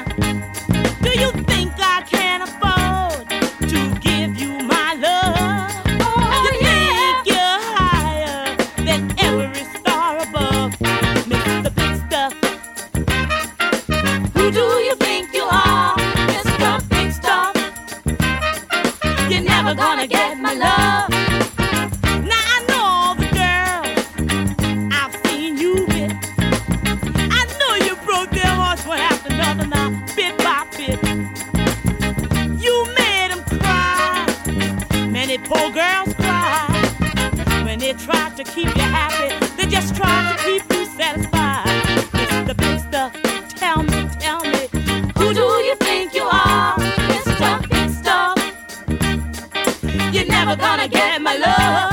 Do you think I can afford to give you my love? You think you're higher than every star above, Mr. Big Stuff? Who do you think you are, Mr. Big Stuff? You're never gonna get my love. Now I know all the girls I've seen you with. I know you broke their hearts one after another now, bit by bit. You made them cry. Many poor girls cry. When they try to keep you happy, they just try to keep you satisfied. Mr. Big Stuff, tell me, who do you think you are, Mr. Big Stuff? You're never gonna get my love.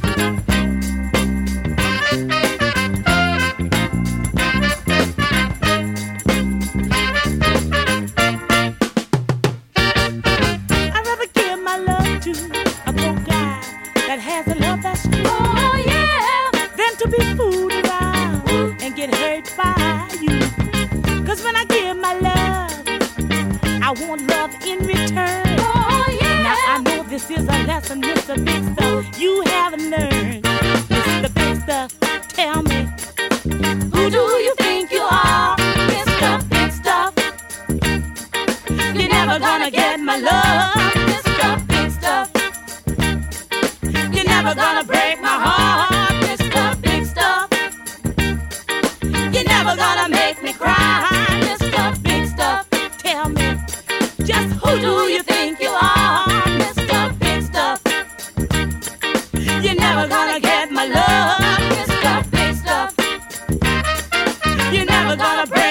I'd rather give my love to a broke guy that has a love that's true. Oh yeah, than to be fooled around and get hurt by you. 'Cause when I give my love, I want love in return. Oh yeah. Now I know this is a lesson, Mr. Big Stuff, you haven't learned. Mr. Big Stuff, tell me, who do you think you are, Mr. Big Stuff? You're never gonna get my love, Mr. Big Stuff. You're never gonna break my heart, Mr. Big Stuff. You're never gonna make me cry, Mr. Big Stuff. Tell me, just who do you think you are, Mr. Big Stuff? You're never gonna get my love, Mr. Big Stuff. You're never gonna break